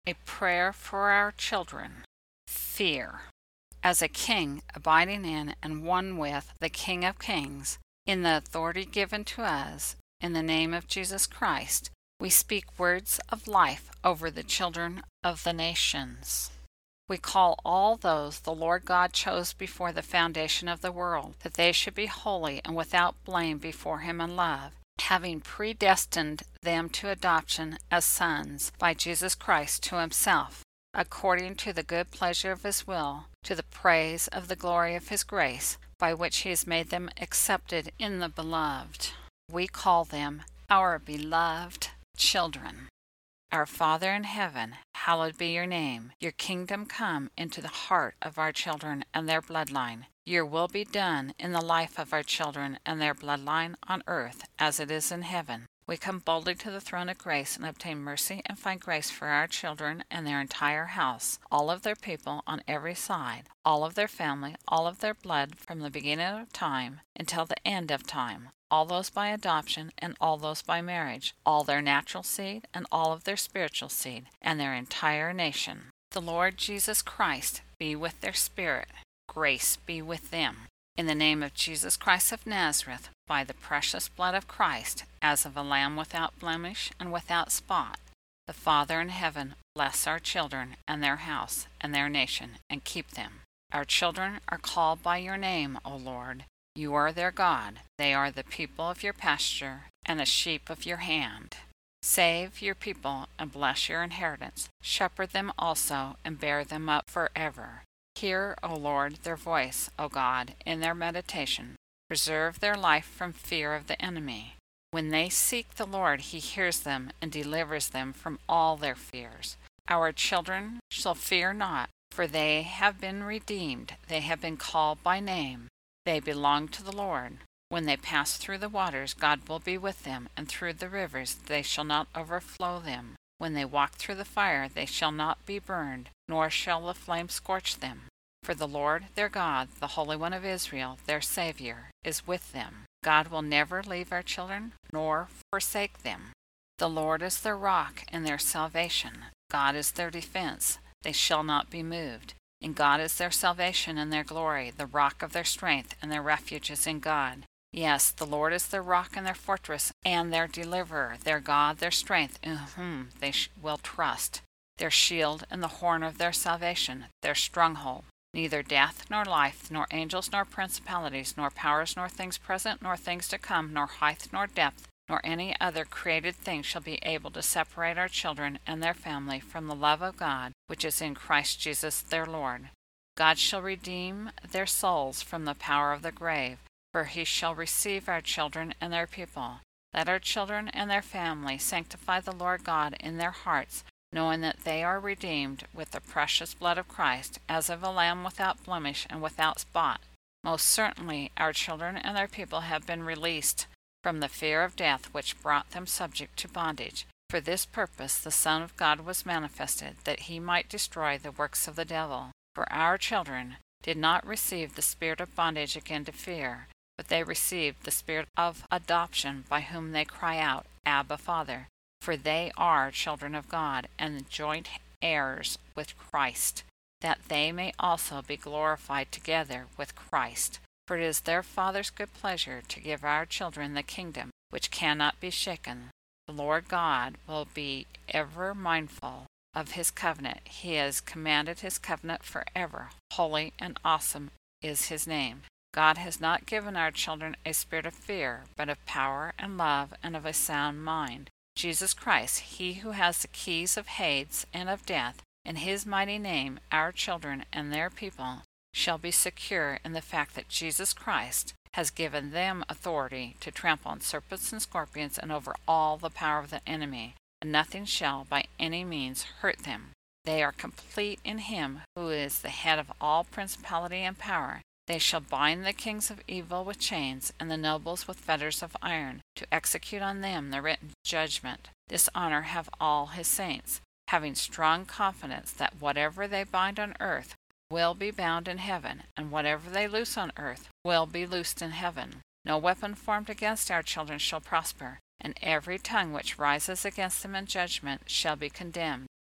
A prayer for our children. Fear. As a king abiding in and one with the King of Kings, in the authority given to us, in the name of Jesus Christ, we speak words of life over the children of the nations. We call all those the Lord God chose before the foundation of the world, that they should be holy and without blame before Him in love, having predestined them to adoption as sons by Jesus Christ to Himself, according to the good pleasure of His will, to the praise of the glory of His grace, by which He has made them accepted in the Beloved. We call them our beloved children. Our Father in heaven, hallowed be your name. Your kingdom come into the heart of our children and their bloodline. Your will be done in the life of our children and their bloodline on earth as it is in heaven. We come boldly to the throne of grace and obtain mercy and find grace for our children and their entire house, all of their people on every side, all of their family, all of their blood from the beginning of time until the end of time, all those by adoption and all those by marriage, all their natural seed and all of their spiritual seed, and their entire nation. The Lord Jesus Christ be with their spirit. Grace be with them. In the name of Jesus Christ of Nazareth, by the precious blood of Christ, as of a lamb without blemish and without spot, the Father in heaven bless our children and their house and their nation, and keep them. Our children are called by your name, O Lord. You are their God. They are the people of your pasture and the sheep of your hand. Save your people and bless your inheritance. Shepherd them also and bear them up forever. Hear, O Lord, their voice, O God, in their meditation. Preserve their life from fear of the enemy. When they seek the Lord, He hears them and delivers them from all their fears. Our children shall fear not, for they have been redeemed. They have been called by name. They belong to the Lord. When they pass through the waters, God will be with them, and through the rivers they shall not overflow them. When they walk through the fire, they shall not be burned, nor shall the flame scorch them. For the Lord their God, the Holy One of Israel, their Savior, is with them. God will never leave our children, nor forsake them. The Lord is their rock and their salvation. God is their defense. They shall not be moved. And God is their salvation and their glory, the rock of their strength, and their refuge is in God. Yes, the Lord is their rock and their fortress, and their deliverer, their God, their strength, in whom they will trust, their shield and the horn of their salvation, their stronghold. Neither death, nor life, nor angels, nor principalities, nor powers, nor things present, nor things to come, nor height, nor depth, nor any other created thing shall be able to separate our children and their family from the love of God, which is in Christ Jesus their Lord. God shall redeem their souls from the power of the grave, for He shall receive our children and their people. Let our children and their family sanctify the Lord God in their hearts, knowing that they are redeemed with the precious blood of Christ, as of a lamb without blemish and without spot. Most certainly our children and their people have been released from the fear of death which brought them subject to bondage. For this purpose the Son of God was manifested, that He might destroy the works of the devil. For our children did not receive the spirit of bondage again to fear, but they received the spirit of adoption, by whom they cry out, Abba, Father. For they are children of God, and joint heirs with Christ, that they may also be glorified together with Christ. For it is their Father's good pleasure to give our children the kingdom, which cannot be shaken. The Lord God will be ever mindful of His covenant. He has commanded His covenant forever. Holy and awesome is His name. God has not given our children a spirit of fear, but of power and love and of a sound mind. Jesus Christ, He who has the keys of Hades and of death, in His mighty name our children and their people shall be secure in the fact that Jesus Christ has given them authority to trample on serpents and scorpions and over all the power of the enemy, and nothing shall by any means hurt them. They are complete in Him who is the head of all principality and power. They shall bind the kings of evil with chains, and the nobles with fetters of iron, to execute on them the written judgment. This honor have all His saints, having strong confidence that whatever they bind on earth will be bound in heaven, and whatever they loose on earth will be loosed in heaven. No weapon formed against our children shall prosper, and every tongue which rises against them in judgment shall be condemned.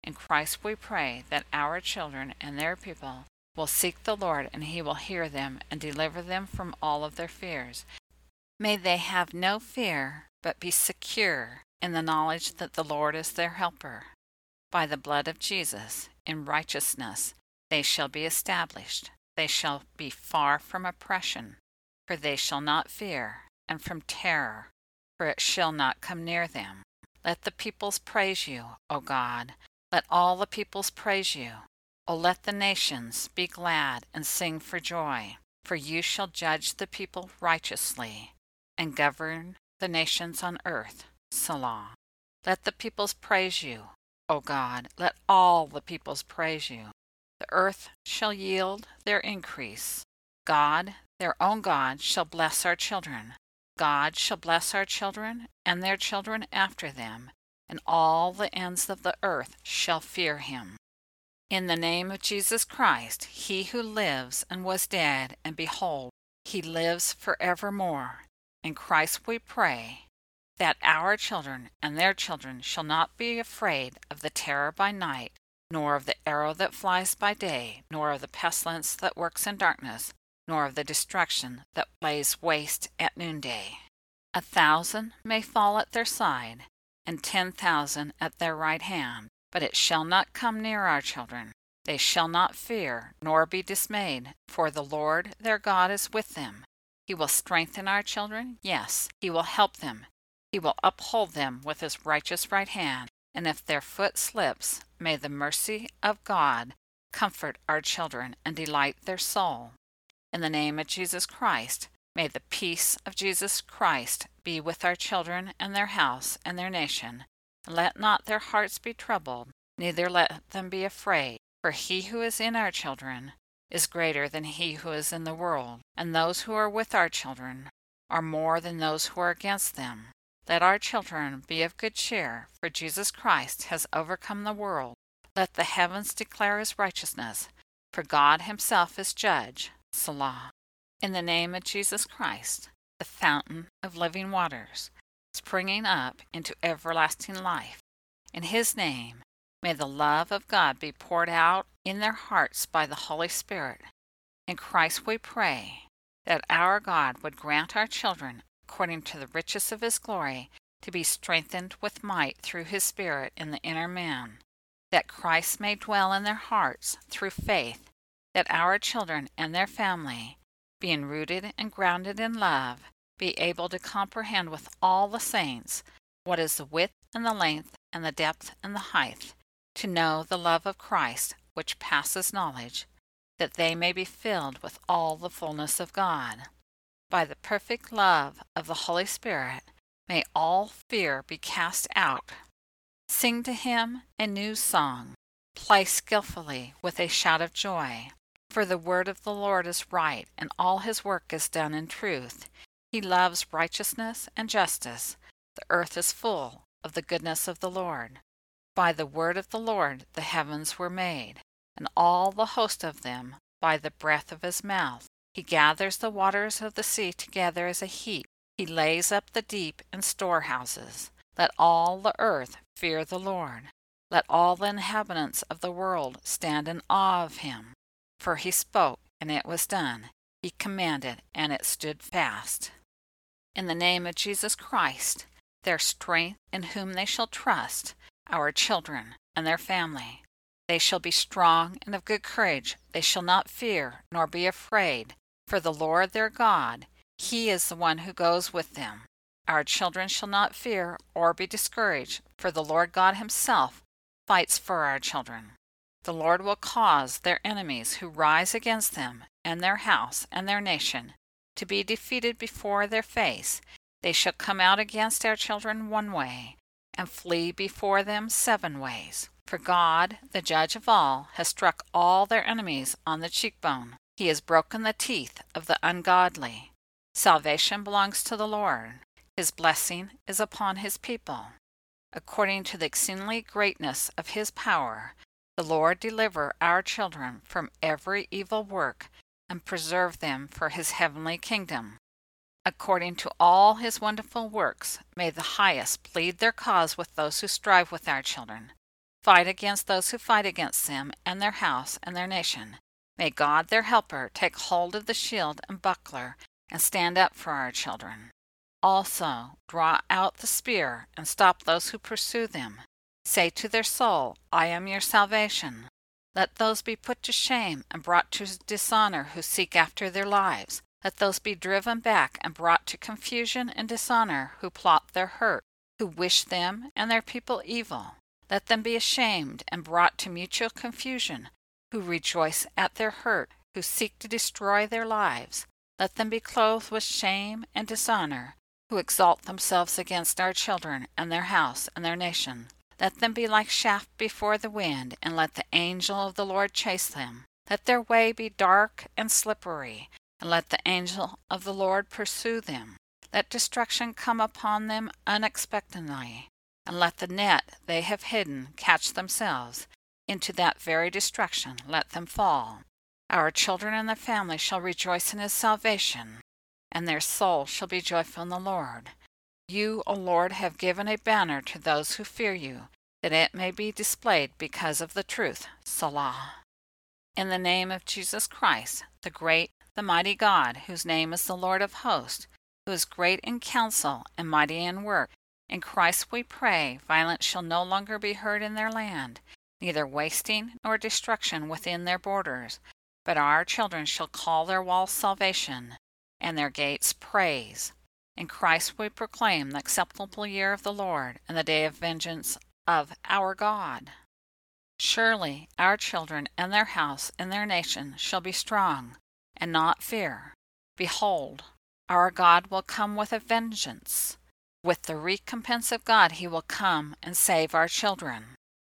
In Christ we pray that our children and their people will seek the Lord, and he will hear them and deliver them from all of their fears. May they have no fear, but be secure in the knowledge that the Lord is their helper. By the blood of Jesus, in righteousness, they shall be established. They shall be far from oppression, for they shall not fear, and from terror, for it shall not come near them. Let the peoples praise you, O God. Let all the peoples praise you. O let the nations be glad and sing for joy, for you shall judge the people righteously, and govern the nations on earth. Selah. Let the peoples praise you, O God. Let all the peoples praise you. The earth shall yield their increase. God, their own God, shall bless our children. God shall bless our children and their children after them, and all the ends of the earth shall fear him. In the name of Jesus Christ, he who lives and was dead, and behold, he lives forevermore. In Christ we pray that our children and their children shall not be afraid of the terror by night, nor of the arrow that flies by day, nor of the pestilence that works in darkness, nor of the destruction that lays waste at noonday. 1,000 may fall at their side, and 10,000 at their right hand, but it shall not come near our children. They shall not fear, nor be dismayed, for the Lord their God is with them. He will strengthen our children, yes, he will help them. He will uphold them with his righteous right hand, and if their foot slips, may the mercy of God comfort our children and delight their soul. In the name of Jesus Christ, may the peace of Jesus Christ be with our children and their house and their nation. Let not their hearts be troubled, neither let them be afraid. For he who is in our children is greater than he who is in the world, and those who are with our children are more than those who are against them. Let our children be of good cheer, for Jesus Christ has overcome the world. Let the heavens declare his righteousness, for God himself is judge. Selah. In the name of Jesus Christ, the fountain of living waters, springing up into everlasting life. In his name, may the love of God be poured out in their hearts by the Holy Spirit. In Christ we pray that our God would grant our children, according to the riches of his glory, to be strengthened with might through his Spirit in the inner man, that Christ may dwell in their hearts through faith, that our children and their family, being rooted and grounded in love, be able to comprehend with all the saints what is the width and the length and the depth and the height, to know the love of Christ, which passes knowledge, that they may be filled with all the fullness of God. By the perfect love of the Holy Spirit, may all fear be cast out. Sing to him a new song. Play skillfully with a shout of joy. For the word of the Lord is right, and all his work is done in truth. He loves righteousness and justice. The earth is full of the goodness of the Lord. By the word of the Lord the heavens were made, and all the host of them by the breath of his mouth. He gathers the waters of the sea together as a heap. He lays up the deep in storehouses. Let all the earth fear the Lord. Let all the inhabitants of the world stand in awe of him. For he spoke, and it was done. He commanded, and it stood fast. In the name of Jesus Christ, their strength in whom they shall trust, our children and their family. They shall be strong and of good courage. They shall not fear, nor be afraid. For the Lord their God, he is the one who goes with them. Our children shall not fear or be discouraged, for the Lord God himself fights for our children. The Lord will cause their enemies who rise against them, and their house and their nation, to be defeated before their face. They shall come out against our children one way, and flee before them 7 ways. For God, the judge of all, has struck all their enemies on the cheekbone. He has broken the teeth of the ungodly. Salvation belongs to the Lord. His blessing is upon his people. According to the exceedingly greatness of his power, the Lord deliver our children from every evil work, and preserve them for his heavenly kingdom. According to all his wonderful works, may the highest plead their cause with those who strive with our children. fight against those who fight against them and their house and their nation. May God, their helper, take hold of the shield and buckler and stand up for our children. Also, draw out the spear and stop those who pursue them. Say to their soul, I am your salvation. Let those be put to shame and brought to dishonor who seek after their lives. Let those be driven back and brought to confusion and dishonor who plot their hurt, who wish them and their people evil. Let them be ashamed and brought to mutual confusion, who rejoice at their hurt, who seek to destroy their lives. Let them be clothed with shame and dishonor, who exalt themselves against our children and their house and their nation. Let them be like chaff before the wind, and let the angel of the Lord chase them. Let their way be dark and slippery, and let the angel of the Lord pursue them. Let destruction come upon them unexpectedly, and let the net they have hidden catch themselves. Into that very destruction let them fall. Our children and their family shall rejoice in his salvation, and their soul shall be joyful in the Lord. You, O Lord, have given a banner to those who fear you, that it may be displayed because of the truth. Selah. In the name of Jesus Christ, the great, the mighty God, whose name is the Lord of hosts, who is great in counsel and mighty in work, in Christ we pray, violence shall no longer be heard in their land, neither wasting nor destruction within their borders, but our children shall call their walls salvation, and their gates praise. In Christ we proclaim the acceptable year of the Lord, and the day of vengeance of our God. Surely our children and their house and their nation shall be strong, and not fear. Behold, our God will come with a vengeance. With the recompense of God he will come and save our children.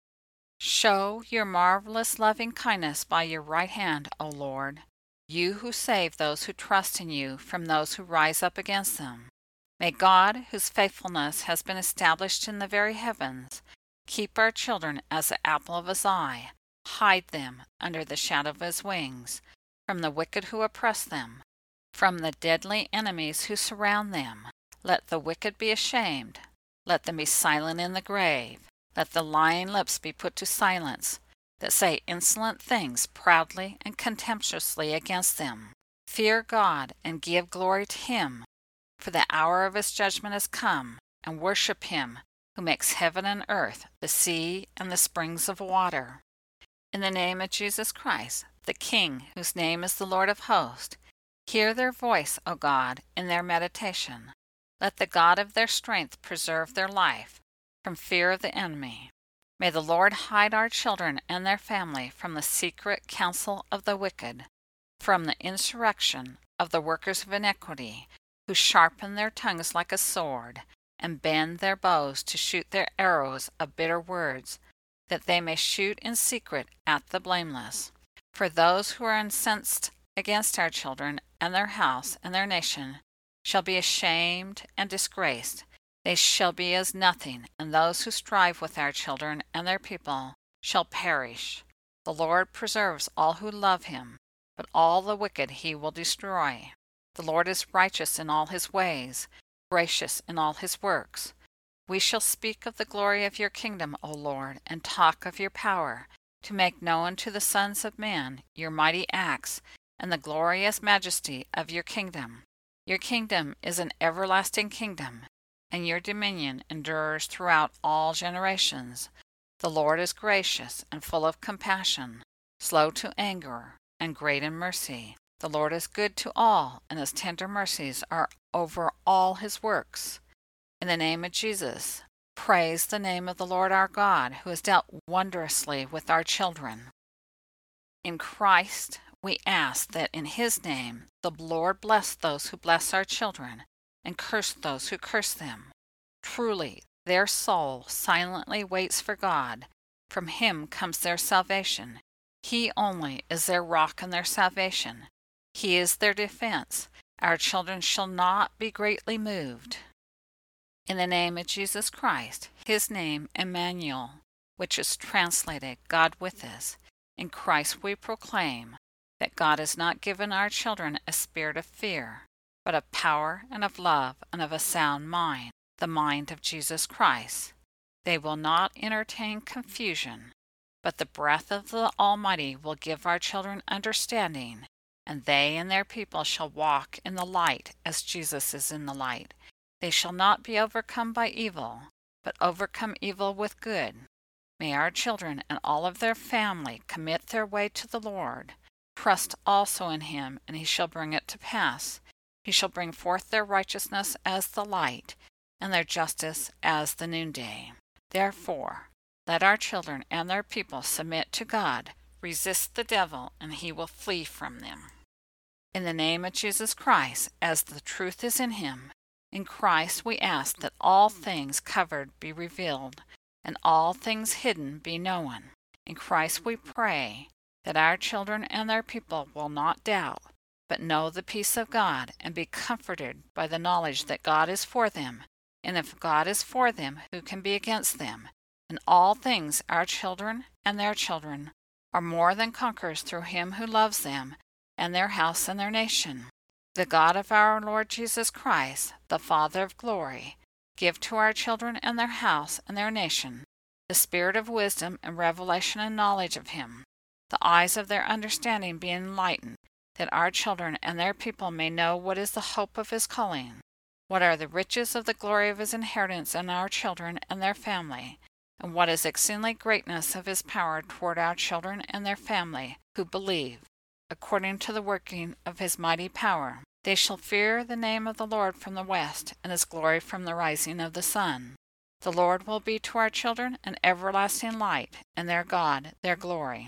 Show your marvelous loving kindness by your right hand, O Lord, you who save those who trust in you from those who rise up against them. May God, whose faithfulness has been established in the very heavens, keep our children as the apple of his eye, hide them under the shadow of his wings, from the wicked who oppress them, from the deadly enemies who surround them. Let the wicked be ashamed, let them be silent in the grave, let the lying lips be put to silence, that say insolent things proudly and contemptuously against them. Fear God and give glory to him, for the hour of his judgment has come, and worship him who makes heaven and earth, the sea and the springs of water. In the name of Jesus Christ, the King, whose name is the Lord of hosts, hear their voice, O God, in their meditation. Let the God of their strength preserve their life from fear of the enemy. May the Lord hide our children and their family from the secret counsel of the wicked, from the insurrection of the workers of iniquity, who sharpen their tongues like a sword, and bend their bows to shoot their arrows of bitter words, that they may shoot in secret at the blameless. For those who are incensed against our children and their house and their nation shall be ashamed and disgraced. They shall be as nothing, and those who strive with our children and their people shall perish. The Lord preserves all who love him, but all the wicked he will destroy. The Lord is righteous in all his ways, gracious in all his works. We shall speak of the glory of your kingdom, O Lord, and talk of your power, to make known to the sons of men your mighty acts and the glorious majesty of your kingdom. Your kingdom is an everlasting kingdom, and your dominion endures throughout all generations. The Lord is gracious and full of compassion, slow to anger, and great in mercy. The Lord is good to all, and his tender mercies are over all his works. In the name of Jesus, praise the name of the Lord our God, who has dealt wondrously with our children. In Christ, we ask that in his name the Lord bless those who bless our children, and curse those who curse them. Truly, their soul silently waits for God. From him comes their salvation. He only is their rock and their salvation. He is their defense. Our children shall not be greatly moved. In the name of Jesus Christ, his name Emmanuel, which is translated God with us, in Christ we proclaim that God has not given our children a spirit of fear, but of power and of love and of a sound mind, the mind of Jesus Christ. They will not entertain confusion, but the breath of the Almighty will give our children understanding, and they and their people shall walk in the light as Jesus is in the light. They shall not be overcome by evil, but overcome evil with good. May our children and all of their family commit their way to the Lord. Trust also in him, and he shall bring it to pass. He shall bring forth their righteousness as the light, and their justice as the noonday. Therefore, let our children and their people submit to God, resist the devil, and he will flee from them. In the name of Jesus Christ, as the truth is in him, in Christ we ask that all things covered be revealed, and all things hidden be known. In Christ we pray that our children and their people will not doubt, but know the peace of God, and be comforted by the knowledge that God is for them. And if God is for them, who can be against them? In all things our children and their children are more than conquerors through him who loves them, and their house and their nation. The God of our Lord Jesus Christ, the Father of glory, give to our children and their house and their nation the spirit of wisdom and revelation and knowledge of him, the eyes of their understanding be enlightened, that our children and their people may know what is the hope of his calling, what are the riches of the glory of his inheritance in our children and their family, and what is exceedingly greatness of his power toward our children and their family who believe, according to the working of his mighty power. They shall fear the name of the Lord from the west, and his glory from the rising of the sun. The Lord will be to our children an everlasting light, and their God their glory.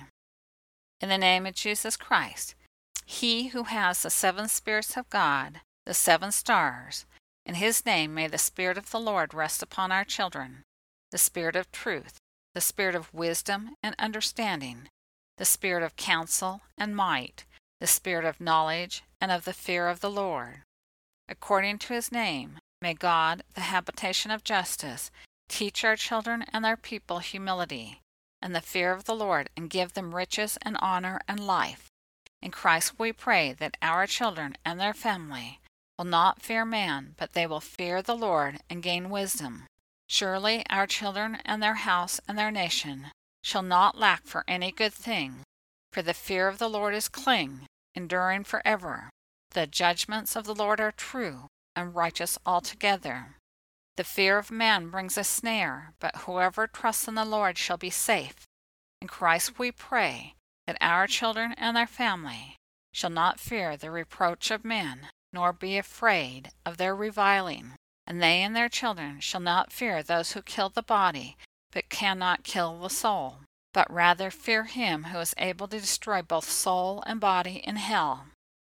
In the name of Jesus Christ, he who has the 7 spirits of God, the 7 stars, in his name may the Spirit of the Lord rest upon our children, the Spirit of truth, the Spirit of wisdom and understanding, the Spirit of counsel and might, the Spirit of knowledge and of the fear of the Lord. According to his name, may God, the habitation of justice, teach our children and their people humility and the fear of the Lord, and give them riches and honor and life. In Christ we pray that our children and their family will not fear man, but they will fear the Lord and gain wisdom. Surely our children and their house and their nation shall not lack for any good thing, for the fear of the Lord is clean, enduring forever. The judgments of the Lord are true and righteous altogether. The fear of man brings a snare, but whoever trusts in the Lord shall be safe. In Christ we pray that our children and their family shall not fear the reproach of men, nor be afraid of their reviling. And they and their children shall not fear those who kill the body, but cannot kill the soul, but rather fear him who is able to destroy both soul and body in hell.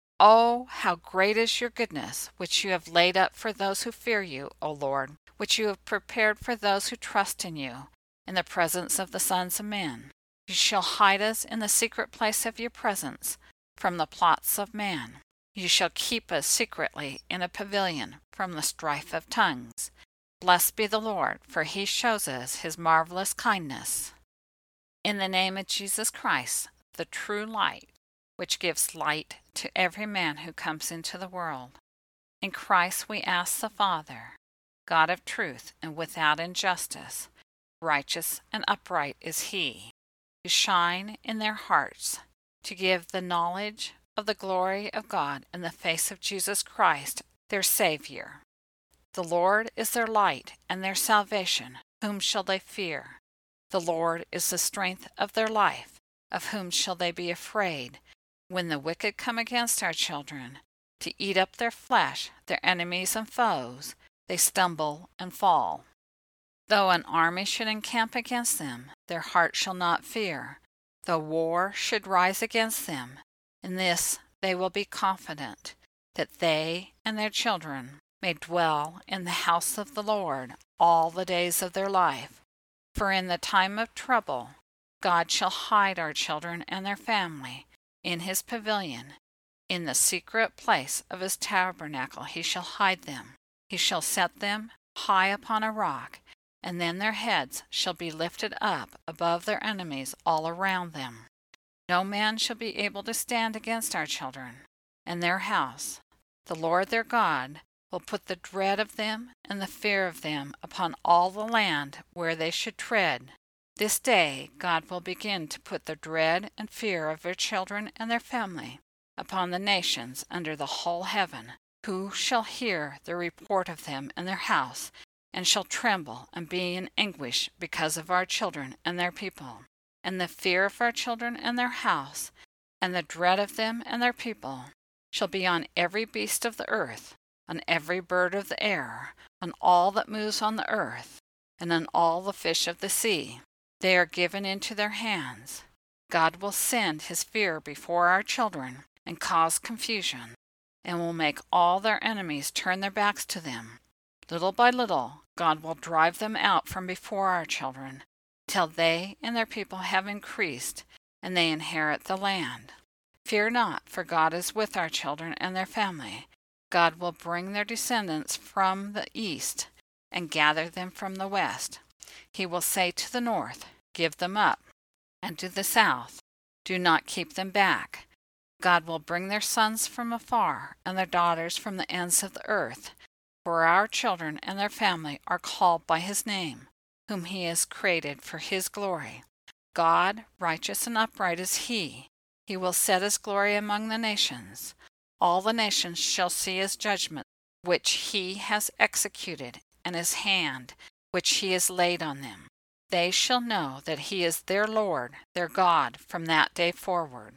Oh, how great is your goodness, which you have laid up for those who fear you, O Lord, which you have prepared for those who trust in you, in the presence of the sons of men. You shall hide us in the secret place of your presence from the plots of man. You shall keep us secretly in a pavilion from the strife of tongues. Blessed be the Lord, for he shows us his marvelous kindness. In the name of Jesus Christ, the true light, which gives light to every man who comes into the world. In Christ we ask the Father, God of truth and without injustice, righteous and upright is he, to shine in their hearts, to give the knowledge of the glory of God in the face of Jesus Christ, their Savior. The Lord is their light and their salvation. Whom shall they fear? The Lord is the strength of their life. Of whom shall they be afraid? When the wicked come against our children, to eat up their flesh, their enemies and foes, they stumble and fall. Though an army should encamp against them, their heart shall not fear. Though war should rise against them, in this they will be confident, that they and their children may dwell in the house of the Lord all the days of their life. For in the time of trouble, God shall hide our children and their family in his pavilion. In the secret place of his tabernacle he shall hide them. He shall set them high upon a rock, and then their heads shall be lifted up above their enemies all around them. No man shall be able to stand against our children and their house. The Lord their God will put the dread of them and the fear of them upon all the land where they should tread. This day God will begin to put the dread and fear of their children and their family upon the nations under the whole heaven, who shall hear the report of them and their house, and shall tremble and be in anguish because of our children and their people. And the fear of our children and their house, and the dread of them and their people, shall be on every beast of the earth, on every bird of the air, on all that moves on the earth, and on all the fish of the sea. They are given into their hands. God will send his fear before our children, and cause confusion, and will make all their enemies turn their backs to them. Little by little, God will drive them out from before our children, till they and their people have increased, and they inherit the land. Fear not, for God is with our children and their family. God will bring their descendants from the east, and gather them from the west. He will say to the north, Give them up, and to the south, Do not keep them back. God will bring their sons from afar, and their daughters from the ends of the earth. For our children and their family are called by his name, whom he has created for his glory. God, righteous and upright is he. He will set his glory among the nations. All the nations shall see his judgment, which he has executed, and his hand, which he has laid on them. They shall know that he is their Lord, their God, from that day forward.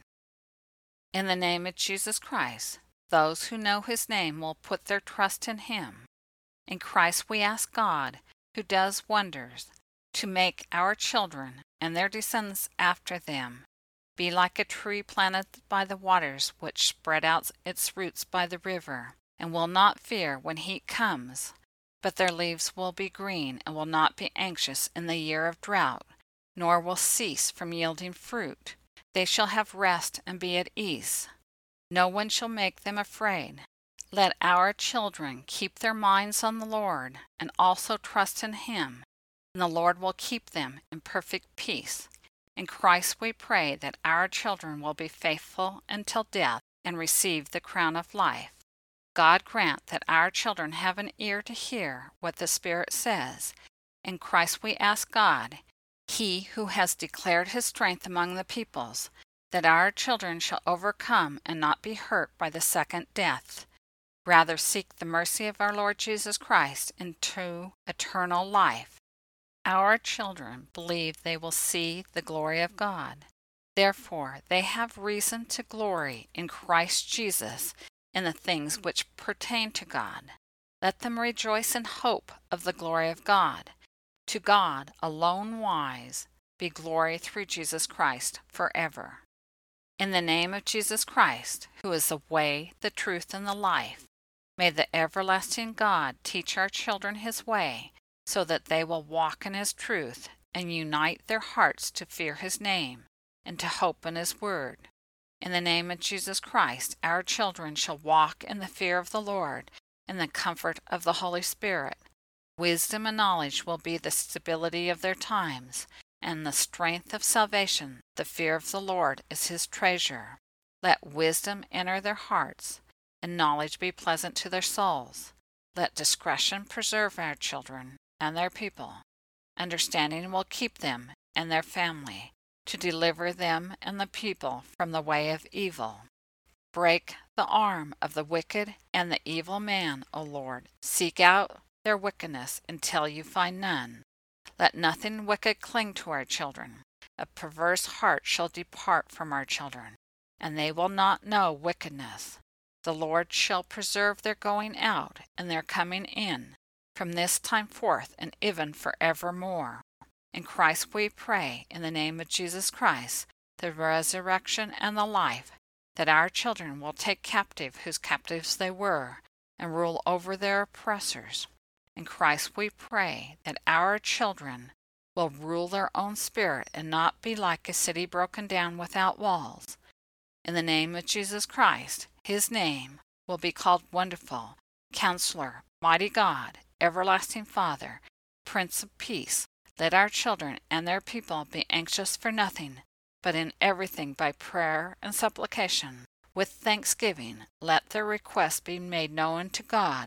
In the name of Jesus Christ, those who know his name will put their trust in him. In Christ we ask God, who does wonders, to make our children and their descendants after them be like a tree planted by the waters, which spread out its roots by the river, and will not fear when heat comes, but their leaves will be green, and will not be anxious in the year of drought, nor will cease from yielding fruit. They shall have rest and be at ease. No one shall make them afraid. Let our children keep their minds on the Lord, and also trust in him, and the Lord will keep them in perfect peace. In Christ we pray that our children will be faithful until death and receive the crown of life. God grant that our children have an ear to hear what the Spirit says. In Christ we ask God, he who has declared his strength among the peoples, that our children shall overcome and not be hurt by the second death. Rather seek the mercy of our Lord Jesus Christ into eternal life. Our children believe they will see the glory of God. Therefore, they have reason to glory in Christ Jesus in the things which pertain to God. Let them rejoice in hope of the glory of God. To God, alone wise, be glory through Jesus Christ forever. In the name of Jesus Christ, who is the way, the truth, and the life, may the everlasting God teach our children his way, so that they will walk in his truth, and unite their hearts to fear his name, and to hope in his word. In the name of Jesus Christ, our children shall walk in the fear of the Lord, in the comfort of the Holy Spirit. Wisdom and knowledge will be the stability of their times, and the strength of salvation. The fear of the Lord is his treasure. Let wisdom enter their hearts, and knowledge be pleasant to their souls. Let discretion preserve our children and their people. Understanding will keep them and their family, to deliver them and the people from the way of evil. Break the arm of the wicked and the evil man, O Lord. Seek out their wickedness until you find none. Let nothing wicked cling to our children. A perverse heart shall depart from our children, and they will not know wickedness. The Lord shall preserve their going out and their coming in, from this time forth and even forevermore. In Christ we pray, in the name of Jesus Christ, the resurrection and the life, that our children will take captive whose captives they were, and rule over their oppressors. In Christ we pray that our children will rule their own spirit and not be like a city broken down without walls. In the name of Jesus Christ, his name will be called Wonderful, Counselor, Mighty God, Everlasting Father, Prince of Peace. Let our children and their people be anxious for nothing, but in everything by prayer and supplication. With thanksgiving, let their requests be made known to God,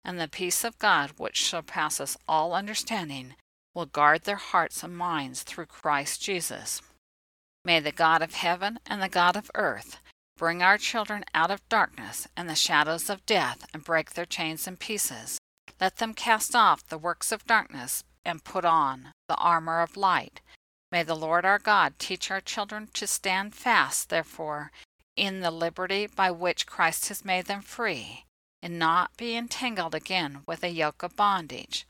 and the peace of God, which surpasses all understanding, will guard their hearts and minds through Christ Jesus. May the God of heaven and the God of earth bring our children out of darkness and the shadows of death and break their chains in pieces. Let them cast off the works of darkness and put on the armor of light. May the Lord our God teach our children to stand fast, therefore, in the liberty by which Christ has made them free, and not be entangled again with a yoke of bondage.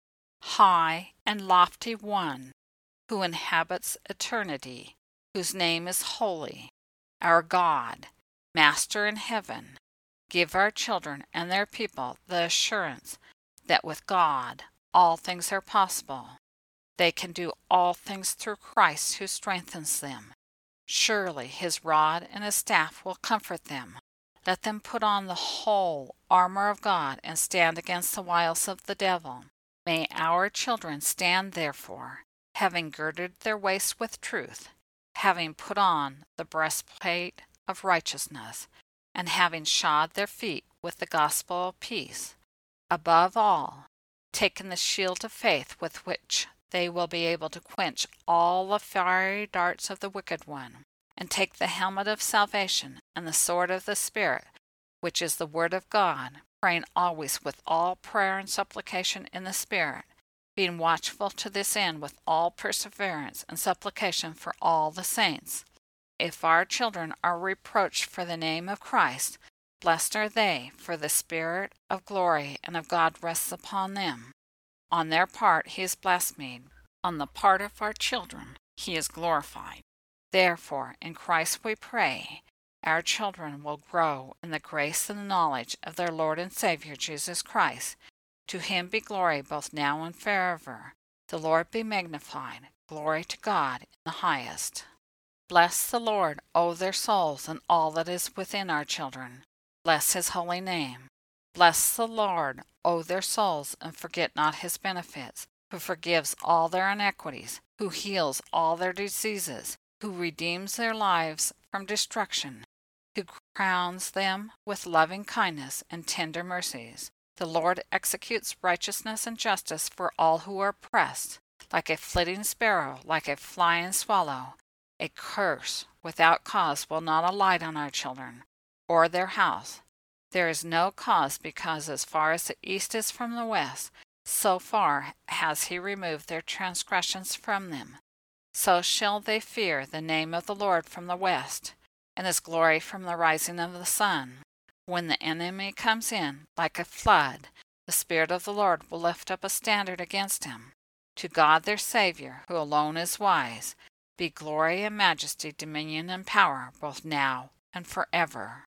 High and lofty One, who inhabits eternity, whose name is holy, our God, Master in heaven, give our children and their people the assurance that with God all things are possible. They can do all things through Christ who strengthens them. Surely his rod and his staff will comfort them. Let them put on the whole armor of God and stand against the wiles of the devil. May our children stand therefore, having girded their waists with truth, having put on the breastplate of righteousness, and having shod their feet with the gospel of peace. Above all, taking the shield of faith with which they will be able to quench all the fiery darts of the wicked one, and take the helmet of salvation and the sword of the Spirit, which is the word of God, praying always with all prayer and supplication in the Spirit, being watchful to this end with all perseverance and supplication for all the saints. If our children are reproached for the name of Christ, blessed are they, for the Spirit of glory and of God rests upon them. On their part he is blasphemed, on the part of our children he is glorified. Therefore, in Christ we pray, our children will grow in the grace and the knowledge of their Lord and Savior Jesus Christ. To him be glory both now and forever. The Lord be magnified. Glory to God in the highest. Bless the Lord, O their souls, and all that is within our children. Bless his holy name. Bless the Lord, O their souls, and forget not his benefits, who forgives all their iniquities, who heals all their diseases, who redeems their lives from destruction, who crowns them with loving kindness and tender mercies. The Lord executes righteousness and justice for all who are oppressed, like a flitting sparrow, like a flying swallow. A curse without cause will not alight on our children, or their house. There is no cause, because as far as the east is from the west, so far has he removed their transgressions from them. So shall they fear the name of the Lord from the west, and his glory from the rising of the sun. When the enemy comes in like a flood, the Spirit of the Lord will lift up a standard against him. To God their Savior, who alone is wise, be glory and majesty, dominion and power, both now and forever.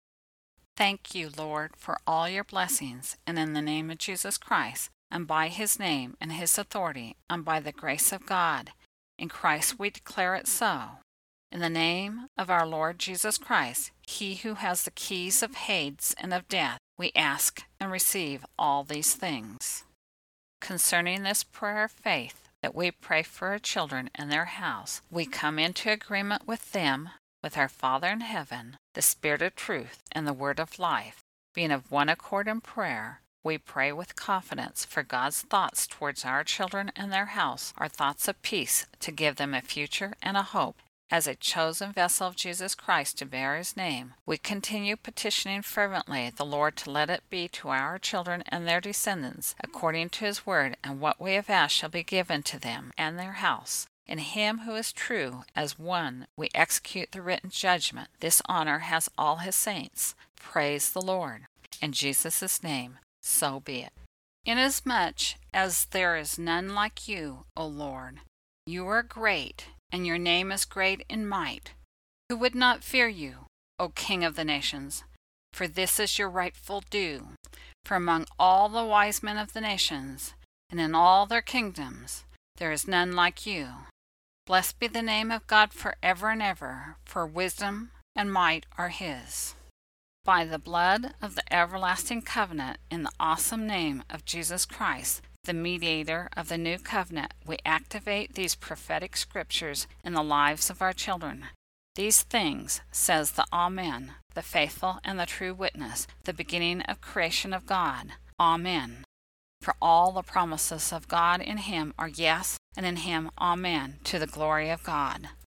Thank you, Lord, for all your blessings, and in the name of Jesus Christ, and by his name and his authority, and by the grace of God, in Christ we declare it so. In the name of our Lord Jesus Christ, he who has the keys of Hades and of death, we ask and receive all these things. Concerning this prayer of faith that we pray for our children and their house, we come into agreement with them, with our Father in heaven, the Spirit of truth, and the Word of life. Being of one accord in prayer, we pray with confidence, for God's thoughts towards our children and their house are thoughts of peace, to give them a future and a hope. As a chosen vessel of Jesus Christ to bear his name, we continue petitioning fervently the Lord to let it be to our children and their descendants, according to his word, and what we have asked shall be given to them and their house. In him who is true, as one, we execute the written judgment. This honor has all his saints. Praise the Lord. In Jesus' name, so be it. Inasmuch as there is none like you, O Lord, you are great, and your name is great in might. Who would not fear you, O King of the nations? For this is your rightful due. For among all the wise men of the nations, and in all their kingdoms, there is none like you. Blessed be the name of God forever and ever, for wisdom and might are his. By the blood of the everlasting covenant, in the awesome name of Jesus Christ, the mediator of the new covenant, we activate these prophetic scriptures in the lives of our children. These things, says the Amen, the faithful and the true witness, the beginning of creation of God. Amen. For all the promises of God in him are yes, and in him Amen, to the glory of God.